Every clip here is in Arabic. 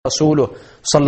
رسوله صلى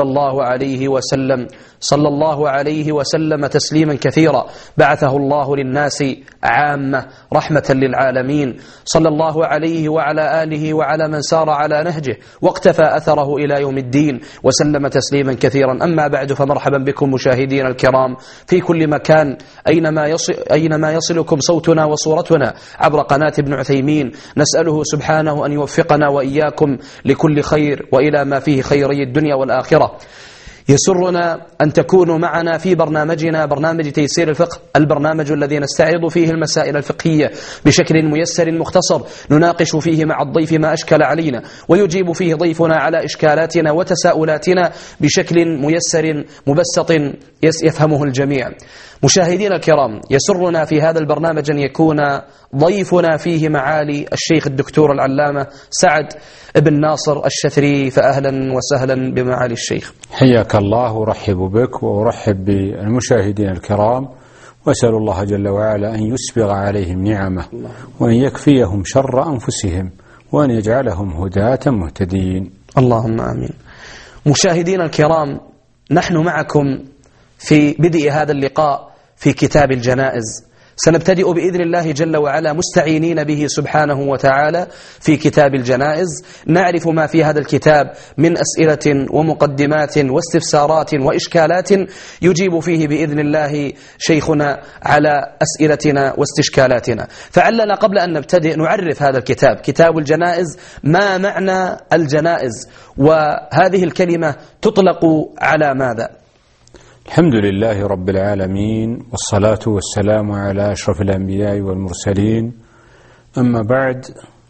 الله عليه وسلم تسليما كثيرا بعثه الله للناس عامة رحمة للعالمين، صلى الله عليه وعلى آله وعلى من سار على نهجه واقتفى أثره إلى يوم الدين وسلم تسليما كثيرا. أما بعد، فمرحبا بكم مشاهدين الكرام في كل مكان أينما يصلكم صوتنا وصورتنا عبر قناة ابن عثيمين. نسأله سبحانه أن يوفقنا وإياكم لكل خير وإلى ما فيه خيري الدنيا والآخرة. يسرنا أن تكونوا معنا في برنامجنا، برنامج تيسير الفقه، البرنامج الذي نستعرض فيه المسائل الفقهية بشكل ميسر مختصر، نناقش فيه مع الضيف ما أشكل علينا، ويجيب فيه ضيفنا على إشكالاتنا وتساؤلاتنا بشكل ميسر مبسط يفهمه الجميع. مشاهدينا الكرام، يسرنا في هذا البرنامج أن يكون ضيفنا فيه معالي الشيخ الدكتور العلامة سعد بن ناصر الشثري، فأهلا وسهلا بمعالي الشيخ. حياك الله، ورحب بك وأرحب بالمشاهدين الكرام، وأسأل الله جل وعلا أن يسبغ عليهم نعمه وأن يكفيهم شر أنفسهم وأن يجعلهم هداة مهتدين، اللهم آمين. مشاهدينا الكرام، نحن معكم في بدء هذا اللقاء في كتاب الجنائز. سنبتدئ بإذن الله جل وعلا مستعينين به سبحانه وتعالى في كتاب الجنائز، نعرف ما في هذا الكتاب من أسئلة ومقدمات واستفسارات وإشكالات يجيب فيه بإذن الله شيخنا على أسئلتنا واستشكالاتنا. فعلنا قبل أن نبتدئ نعرف هذا الكتاب، كتاب الجنائز. ما معنى الجنائز؟ وهذه الكلمة تطلق على ماذا؟ الحمد لله رب العالمين، والصلاة والسلام على أشرف الأنبياء والمرسلين. أما بعد،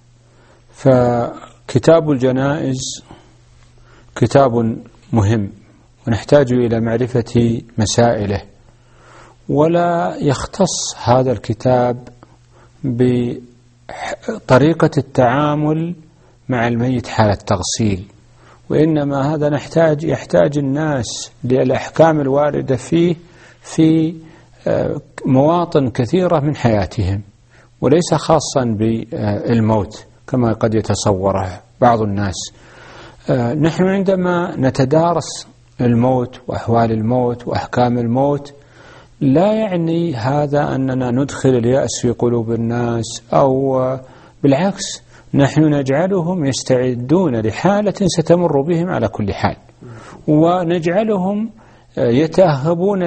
فكتاب الجنائز كتاب مهم ونحتاج إلى معرفة مسائله، ولا يختص هذا الكتاب بطريقة التعامل مع الميت حال التغسيل، وإنما هذا يحتاج الناس للأحكام الواردة فيه في مواطن كثيرة من حياتهم، وليس خاصا بالموت كما قد يتصوره بعض الناس. نحن عندما نتدارس الموت وأحوال الموت وأحكام الموت، لا يعني هذا أننا ندخل اليأس في قلوب الناس، أو بالعكس، نحن نجعلهم يستعدون لحالة ستمر بهم على كل حال، ونجعلهم يتأهبون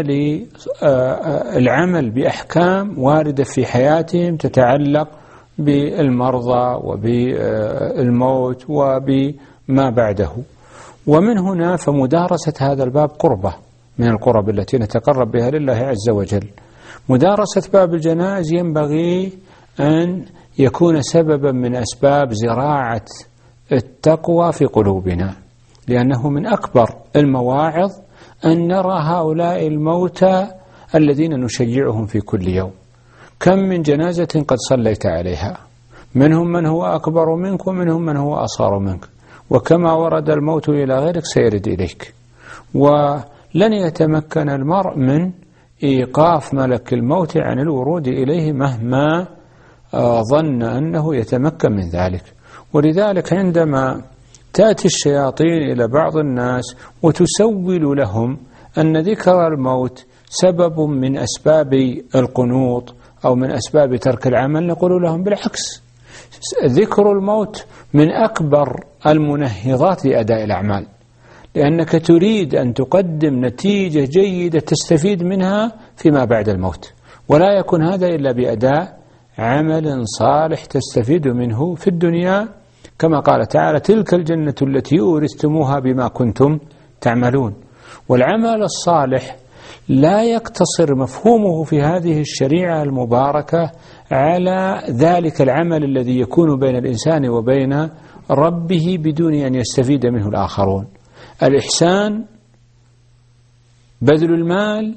للعمل بأحكام واردة في حياتهم تتعلق بالمرضى وبالموت وبما بعده. ومن هنا فمدارسة هذا الباب قربة من القرب التي نتقرب بها لله عز وجل. مدارسة باب الجنائز ينبغي أن يكون سببا من أسباب زراعة التقوى في قلوبنا، لأنه من أكبر المواعظ أن نرى هؤلاء الموتى الذين نشيعهم في كل يوم. كم من جنازة قد صليت عليها، منهم من هو أكبر منك ومنهم من هو أصغر منك، وكما ورد الموت إلى غيرك سيرد إليك، ولن يتمكن المرء من إيقاف ملك الموت عن الورود إليه مهما ظن أنه يتمكن من ذلك. ولذلك عندما تأتي الشياطين إلى بعض الناس وتسول لهم أن ذكر الموت سبب من أسباب القنوط أو من أسباب ترك العمل، نقول لهم بالعكس، ذكر الموت من أكبر المنهضات لأداء الأعمال، لأنك تريد أن تقدم نتيجة جيدة تستفيد منها فيما بعد الموت، ولا يكون هذا إلا بأداء عمل صالح تستفيد منه في الدنيا، كما قال تعالى: تلك الجنة التي أورثتموها بما كنتم تعملون. والعمل الصالح لا يقتصر مفهومه في هذه الشريعة المباركة على ذلك العمل الذي يكون بين الإنسان وبين ربه بدون أن يستفيد منه الآخرون. الإحسان، بذل المال،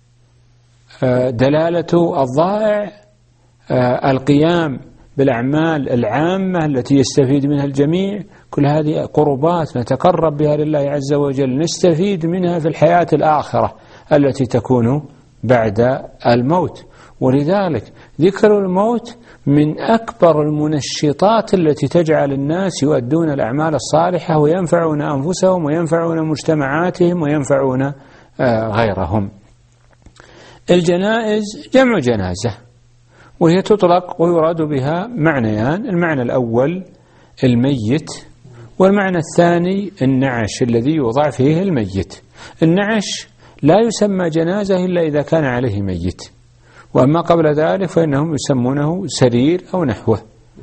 دلالة الضائع، القيام بالأعمال العامة التي يستفيد منها الجميع، كل هذه قربات نتقرب بها لله عز وجل، نستفيد منها في الحياة الآخرة التي تكون بعد الموت. ولذلك ذكر الموت من أكبر المنشطات التي تجعل الناس يؤدون الأعمال الصالحة وينفعون أنفسهم وينفعون مجتمعاتهم وينفعون غيرهم. الجنائز جمع جنازة، وهي تطلق ويراد بها معنيان: المعنى الأول الميت، والمعنى الثاني النعش الذي يوضع فيه الميت. النعش لا يسمى جنازة إلا إذا كان عليه ميت، وأما قبل ذلك فإنهم يسمونه سرير أو نحوه.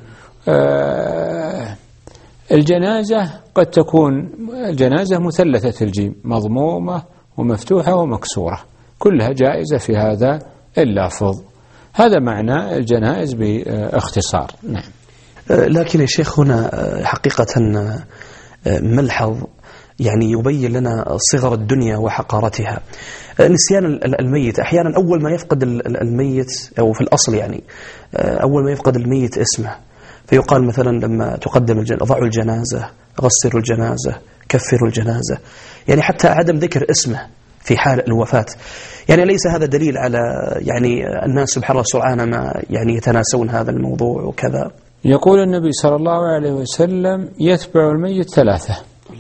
الجنازة قد تكون الجنازة مثلثة الجيم، مضمومة ومفتوحة ومكسورة، كلها جائزة في هذا اللفظ. هذا معنى الجنائز باختصار. نعم. لكن يا شيخ هنا حقيقة ملحظ يعني يبين لنا صغر الدنيا وحقارتها. نسيان الميت أحيانا، أول ما يفقد الميت أو في الأصل يعني أول ما يفقد الميت اسمه، فيقال مثلا لما تقدم ضعوا الجنازة، غسلوا الجنازة، كفروا الجنازة، يعني حتى عدم ذكر اسمه في حال الوفاة. يعني ليس هذا دليل على يعني الناس سبحان الله سرعان ما يعني يتناسون هذا الموضوع وكذا؟ يقول النبي صلى الله عليه وسلم: يتبع الميت ثلاثة: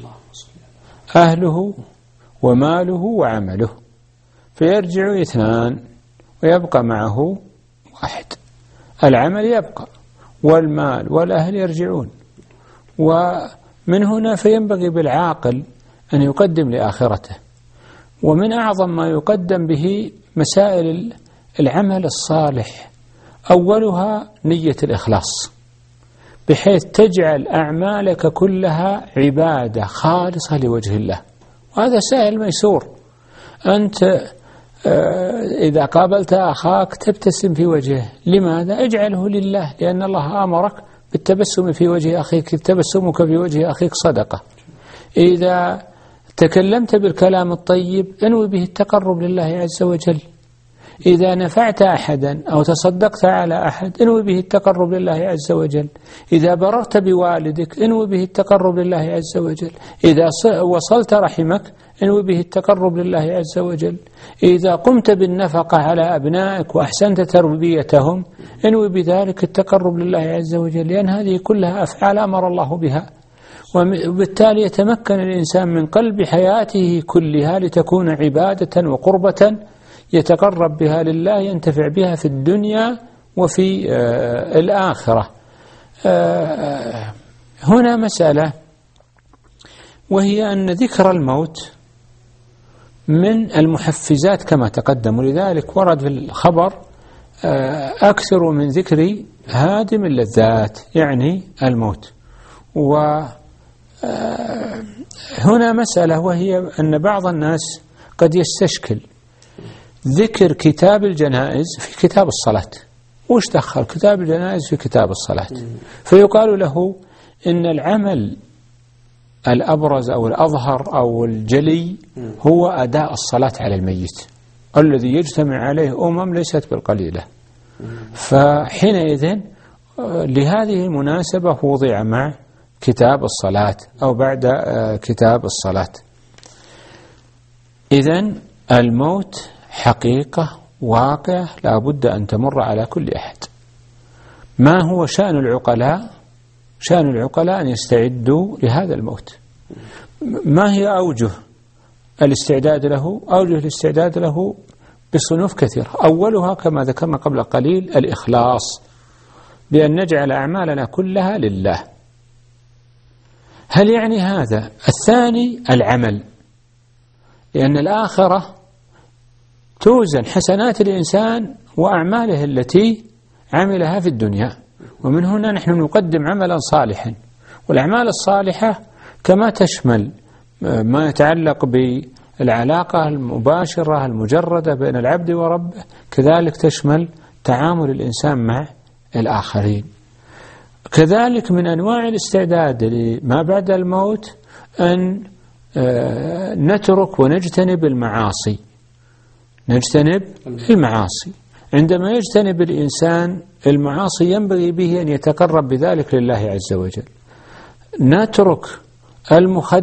أهله وماله وعمله، فيرجع اثنان ويبقى معه واحد. العمل يبقى والمال والأهل يرجعون. ومن هنا فينبغي بالعاقل أن يقدم لآخرته، ومن أعظم ما يقدم به مسائل العمل الصالح، أولها نية الإخلاص، بحيث تجعل أعمالك كلها عبادة خالصة لوجه الله، وهذا سهل ميسور. أنت إذا قابلت أخاك تبتسم في وجهه، لماذا؟ اجعله لله، لأن الله أمرك بالتبسم في وجه أخيك، تبسمك في وجه أخيك صدقة. إذا تكلمت بالكلام الطيب انوي به التقرب لله عز وجل. إذا نفعت أحدا أو تصدقت على أحد انوي به التقرب لله عز وجل. إذا بررت بوالدك انوي به التقرب لله عز وجل. إذا وصلت رحمك انوي به التقرب لله عز وجل. إذا قمت بالنفقة على أبنائك وأحسنت تربيتهم انوي بذلك التقرب لله عز وجل، لأن هذه كلها أفعال أمر الله بها، وبالتالي يتمكن الإنسان من قلب حياته كلها لتكون عبادة وقربة يتقرب بها لله، ينتفع بها في الدنيا وفي الآخرة. هنا مسألة، وهي أن ذكر الموت من المحفزات كما تقدم، ولذلك ورد في الخبر أكثر من ذكر هادم اللذات، يعني الموت. وهنا مسألة، وهي أن بعض الناس قد يستشكل ذكر كتاب الجنائز في كتاب الصلاة. وش دخل كتاب الجنائز في كتاب الصلاة؟ فيقال له إن العمل الأبرز أو الأظهر أو الجلي هو أداء الصلاة على الميت الذي يجتمع عليه ليست بالقليلة. فحينئذ لهذه المناسبة وضع مع كتاب الصلاة أو بعد كتاب الصلاة. إذن الموت حقيقة واقعة لا بد أن تمر على كل أحد. ما هو شأن العقلاء؟ شأن العقلاء أن يستعدوا لهذا الموت. ما هي أوجه الاستعداد له؟ أوجه الاستعداد له بصنوف كثيرة، أولها كما ذكرنا قبل قليل الإخلاص، بأن نجعل أعمالنا كلها لله. هل يعني هذا؟ الثاني العمل، لأن الآخرة توزن حسنات الإنسان وأعماله التي عملها في الدنيا، ومن هنا نحن نقدم عملا صالحا. والأعمال الصالحة كما تشمل ما يتعلق بالعلاقة المباشرة المجردة بين العبد وربه، كذلك تشمل تعامل الإنسان مع الآخرين. كذلك من أنواع الاستعداد لما بعد الموت أن نترك ونجتنب المعاصي. نجتنب المعاصي. عندما يجتنب الإنسان المعاصي ينبغي به أن يتقرب بذلك لله عز وجل. نترك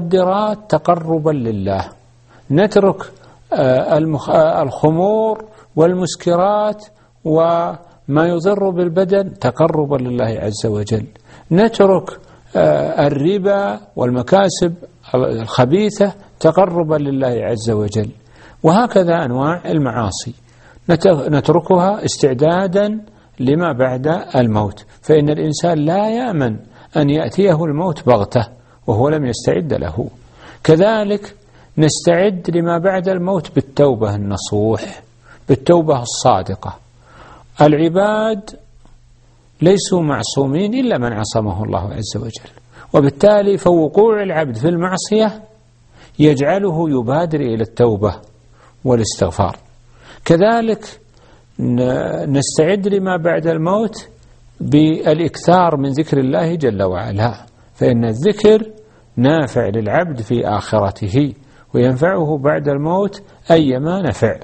المخدرات تقربا لله، نترك الخمور والمسكرات وما يضر بالبدن تقربا لله عز وجل. نترك الربا والمكاسب الخبيثة تقربا لله عز وجل. وهكذا أنواع المعاصي نتركها استعدادا لما بعد الموت، فإن الإنسان لا يأمن أن يأتيه الموت بغتة وهو لم يستعد له. كذلك نستعد لما بعد الموت بالتوبة النصوح، بالتوبة الصادقة. العباد ليسوا معصومين إلا من عصمه الله عز وجل، وبالتالي فوقوع العبد في المعصية يجعله يبادر إلى التوبة والاستغفار. كذلك نستعد لما بعد الموت بالإكثار من ذكر الله جل وعلا، فإن الذكر نافع للعبد في آخرته وينفعه بعد الموت أيما نفع.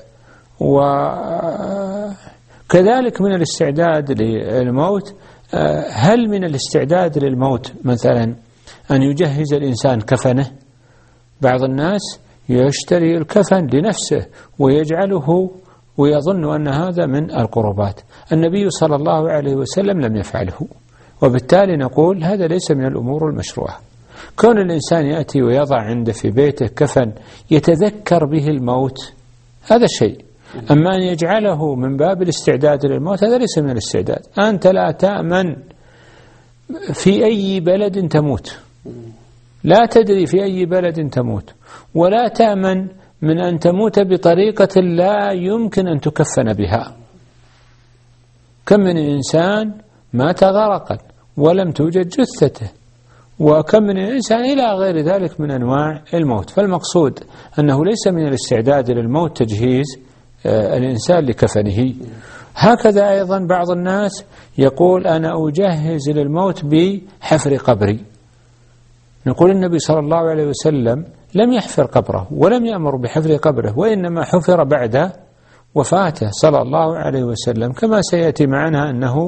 وكذلك من الاستعداد للموت، هل من الاستعداد للموت مثلا أن يجهز الإنسان كفنه؟ بعض الناس يشتري الكفن لنفسه ويجعله ويظن أن هذا من القربات. النبي صلى الله عليه وسلم لم يفعله، وبالتالي نقول هذا ليس من الأمور المشروعة. كون الإنسان يأتي ويضع عنده في بيته كفن يتذكر به الموت هذا شيء، أما أن يجعله من باب الاستعداد للموت هذا ليس من الاستعداد. أنت لا تأمن في أي بلد تموت، لا تدري في أي بلد تموت، ولا تأمن من أن تموت بطريقة لا يمكن أن تكفن بها. كم من إنسان مات غرقا ولم توجد جثته، وكم من إنسان إلى غير ذلك من أنواع الموت. فالمقصود أنه ليس من الاستعداد للموت تجهيز الإنسان لكفنه. هكذا أيضا بعض الناس يقول أنا أجهز للموت بحفر قبري. نقول النبي صلى الله عليه وسلم لم يحفر قبره ولم يأمر بحفر قبره، وإنما حفر بعد وفاته صلى الله عليه وسلم، كما سيأتي معنا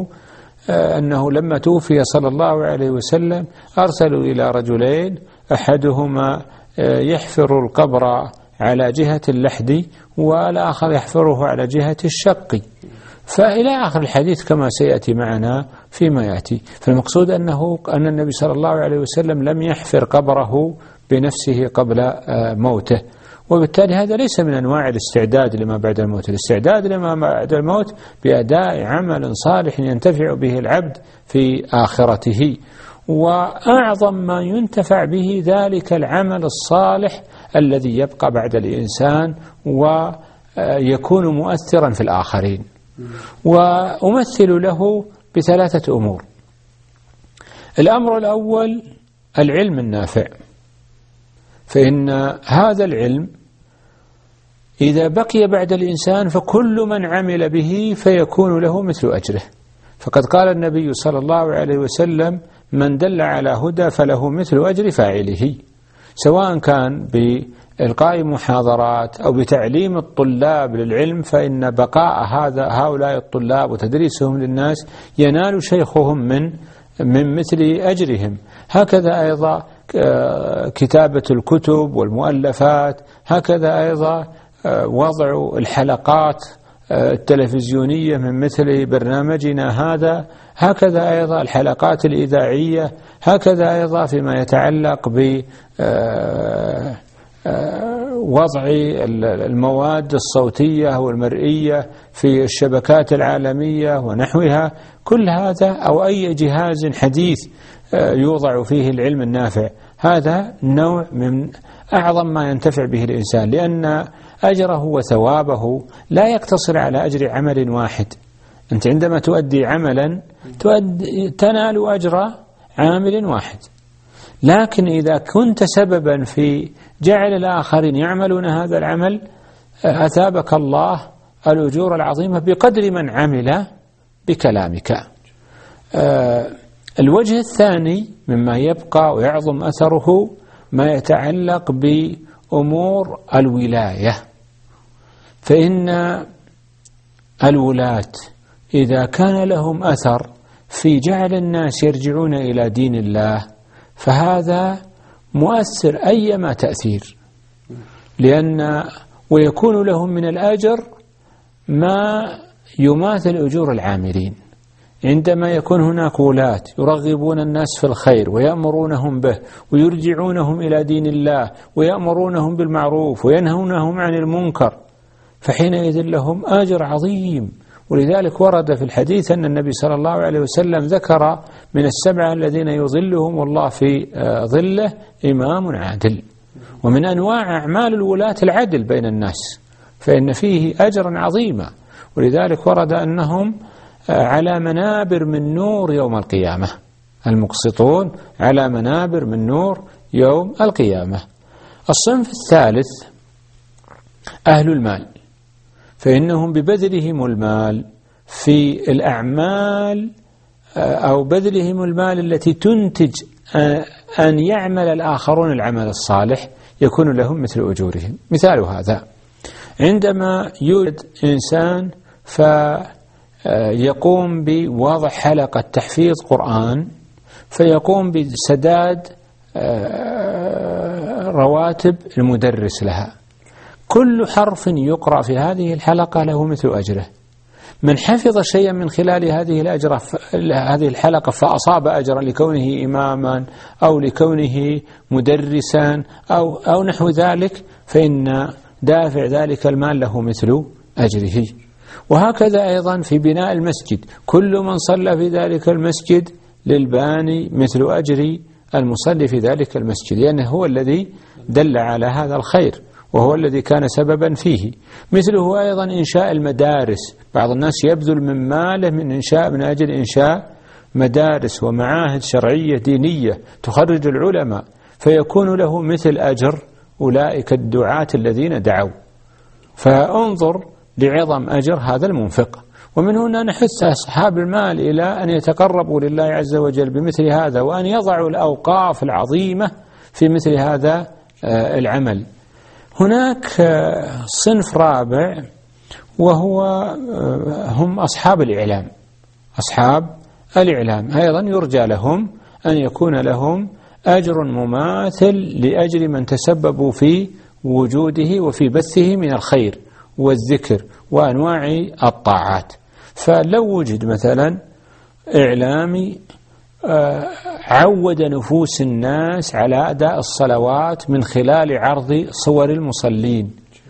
أنه لما توفي صلى الله عليه وسلم أرسلوا إلى رجلين، أحدهما يحفر القبر على جهة اللحد والآخر يحفره على جهة الشق، فإلى آخر الحديث كما سيأتي معنا فيما يأتي. فالمقصود أن النبي صلى الله عليه وسلم لم يحفر قبره بنفسه قبل موته، وبالتالي هذا ليس من أنواع الاستعداد لما بعد الموت. الاستعداد لما بعد الموت بأداء عمل صالح ينتفع به العبد في آخرته، وأعظم ما ينتفع به ذلك العمل الصالح الذي يبقى بعد الإنسان ويكون مؤثرا في الآخرين. وأمثل له بثلاثة أمور. الأمر الأول العلم النافع، فإن هذا العلم إذا بقي بعد الإنسان فكل من عمل به فيكون له مثل أجره. فقد قال النبي صلى الله عليه وسلم من دل على هدى فله مثل أجر فاعله، سواء كان بإلقاء محاضرات أو بتعليم الطلاب للعلم، فإن بقاء هؤلاء الطلاب وتدريسهم للناس ينال شيخهم من مثل أجرهم. هكذا أيضا كتابة الكتب والمؤلفات، هكذا أيضا وضع الحلقات التلفزيونية من مثل برنامجنا هذا، هكذا أيضا الحلقات الإذاعية، هكذا أيضا فيما يتعلق بوضع المواد الصوتية والمرئية في الشبكات العالمية ونحوها. كل هذا أو أي جهاز حديث يوضع فيه العلم النافع، هذا نوع من أعظم ما ينتفع به الإنسان، لأن أجره وثوابه لا يقتصر على أجر عمل واحد. أنت عندما تؤدي عملا تنال أجر عامل واحد، لكن إذا كنت سببا في جعل الآخرين يعملون هذا العمل أثابك الله الأجور العظيمة بقدر من عمل بكلامك. الوجه الثاني مما يبقى ويعظم أثره ما يتعلق بأمور الولاية، فإن الولاة إذا كان لهم أثر في جعل الناس يرجعون إلى دين الله فهذا مؤثر أيما تأثير، ويكون لهم من الأجر ما يماثل أجور العاملين. عندما يكون هناك ولاة يرغبون الناس في الخير ويأمرونهم به ويرجعونهم إلى دين الله ويأمرونهم بالمعروف وينهونهم عن المنكر، فحينئذ لهم أجر عظيم. ولذلك ورد في الحديث أن النبي صلى الله عليه وسلم ذكر من السبعة الذين يظلهم الله في ظله إمام عادل. ومن أنواع أعمال الولاة العدل بين الناس، فإن فيه أجرا عظيما. ولذلك ورد أنهم على منابر من نور يوم القيامة، المقسطون على منابر من نور يوم القيامة. الصنف الثالث أهل المال، فإنهم ببذلهم المال في الأعمال أو بذلهم المال التي تنتج أن يعمل الآخرون العمل الصالح يكون لهم مثل أجورهم. مثال هذا: عندما يوجد إنسان فيقوم بوضع حلقة تحفيظ قرآن، فيقوم بسداد رواتب المدرس لها، كل حرف يقرأ في هذه الحلقة له مثل أجره. من حفظ شيئا من خلال هذه الحلقة فأصاب أجرا لكونه إماما أو لكونه مدرسا أو نحو ذلك، فإن دافع ذلك المال له مثل أجره. وهكذا أيضا في بناء المسجد، كل من صلى في ذلك المسجد للباني مثل أجر المصلي في ذلك المسجد، لأنه هو الذي دل على هذا الخير وهو الذي كان سببا فيه. مثله أيضا إنشاء المدارس، بعض الناس يبذل من ماله من أجل إنشاء مدارس ومعاهد شرعية دينية تخرج العلماء، فيكون له مثل أجر أولئك الدعاة الذين دعوا. فانظر لعظم أجر هذا المنفق. ومن هنا نحث أصحاب المال إلى أن يتقربوا لله عز وجل بمثل هذا، وأن يضعوا الأوقاف العظيمة في مثل هذا العمل. هناك صنف رابع هم أصحاب الإعلام. أصحاب الإعلام أيضا يرجى لهم أن يكون لهم أجر مماثل لأجر من تسببوا في وجوده وفي بثه من الخير والذكر وأنواع الطاعات. فلو وجد مثلا إعلامي عود نفوس الناس على أداء الصلوات من خلال عرض صور المصلين،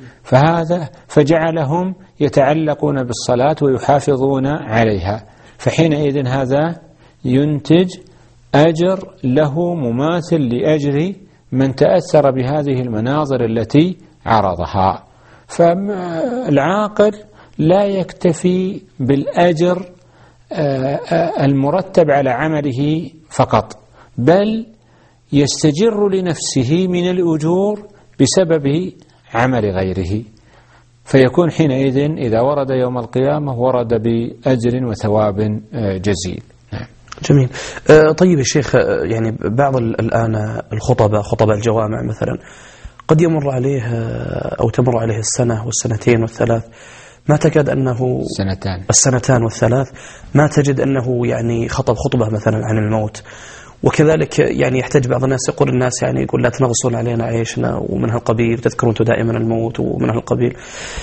فجعلهم يتعلقون بالصلاة ويحافظون عليها، فحينئذ هذا ينتج أجر له مماثل لأجر من تأثر بهذه المناظر التي عرضها. فالعاقل لا يكتفي بالأجر المرتب على عمله فقط، بل يستجر لنفسه من الأجور بسبب عمل غيره، فيكون حينئذ إذا ورد يوم القيامة ورد بأجر وثواب جزيل. جميل. طيب يا شيخ، يعني بعض الآن خطب الجوامع مثلا قد يمر عليه أو تمر عليه السنة والسنتين والثلاث، ما تجد أنه السنتان والثلاث ما تجد أنه يعني خطب خطبة مثلا عن الموت. وكذلك يعني يحتاج بعض الناس يقول الناس يعني يقول لا تنغصون علينا عيشنا ومن هالقبيل، تذكرون دائما الموت ومن هالقبيل.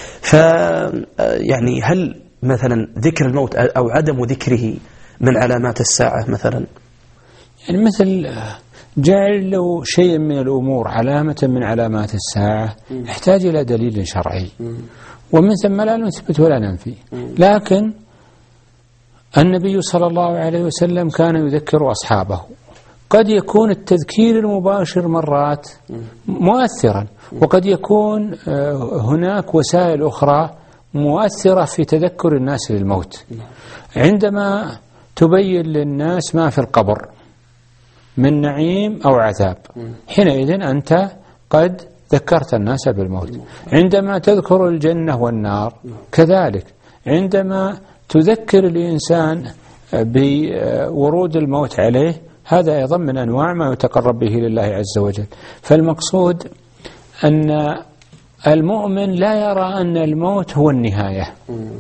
يعني هل مثلا ذكر الموت أو عدم ذكره من علامات الساعة مثلا؟ يعني مثل جعل له شيء من الأمور علامة من علامات الساعة يحتاج إلى دليل شرعي، ومن ثم لا نثبت ولا ننفي. لكن النبي صلى الله عليه وسلم كان يذكر أصحابه. قد يكون التذكير المباشر مرات مؤثرا، وقد يكون هناك وسائل أخرى مؤثرة في تذكر الناس للموت. عندما تبين للناس ما في القبر من نعيم أو عذاب، حينئذ أنت قد ذكرت الناس بالموت. عندما تذكر الجنة والنار كذلك. عندما تذكر الإنسان بورود الموت عليه، هذا أيضا من أنواع ما يتقرب به لله عز وجل. فالمقصود أن المؤمن لا يرى أن الموت هو النهاية،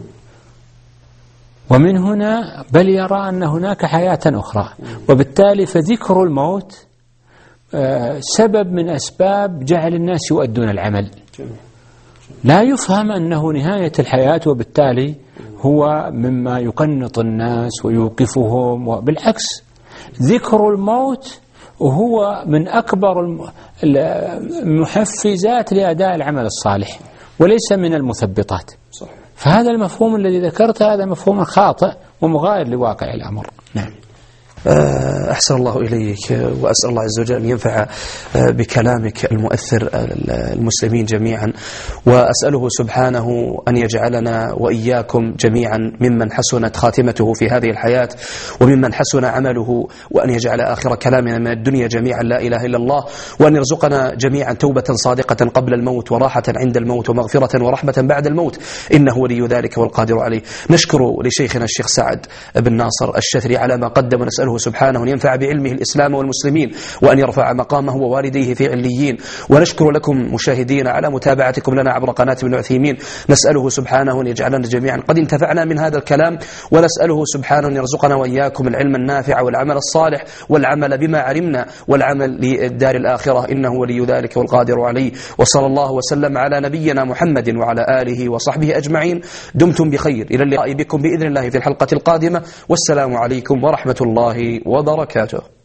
ومن هنا بل يرى أن هناك حياة أخرى، وبالتالي فذكر الموت سبب من أسباب جعل الناس يؤدون العمل. لا يفهم أنه نهاية الحياة وبالتالي هو مما يقنط الناس ويوقفهم، وبالعكس ذكر الموت وهو من أكبر المحفزات لأداء العمل الصالح وليس من المثبطات. فهذا المفهوم الذي ذكرته هذا مفهوم خاطئ ومغاير لواقع الأمر. نعم. أحسن الله إليك، وأسأل الله عز وجل أن ينفع بكلامك المؤثر المسلمين جميعا، وأسأله سبحانه أن يجعلنا وإياكم جميعا ممن حسنت خاتمته في هذه الحياة وممن حسن عمله، وأن يجعل آخر كلامنا من الدنيا جميعا لا إله إلا الله، وأن يرزقنا جميعا توبة صادقة قبل الموت وراحة عند الموت ومغفرة ورحمة بعد الموت، إنه ولي ذلك والقادر عليه. نشكر لشيخنا الشيخ سعد بن ناصر الشثري على ما قدم، ونسأله سبحانه أن ينفع بعلمه الإسلام والمسلمين وأن يرفع مقامه ووالديه في عليين. ونشكر لكم مشاهدين على متابعتكم لنا عبر قناة ابن عثيمين، نسأله سبحانه أن يجعلنا جميعا قد انتفعنا من هذا الكلام، ونسأله سبحانه أن يرزقنا وإياكم العلم النافع والعمل الصالح والعمل بما علمنا والعمل للدار الآخرة، إنه ولي ذلك والقادر عليه. وصلى الله وسلم على نبينا محمد وعلى آله وصحبه أجمعين. دمتم بخير، إلى اللقاء بكم بإذن الله في الحلقة القادمة، والسلام عليكم ورحمة الله وبركاته.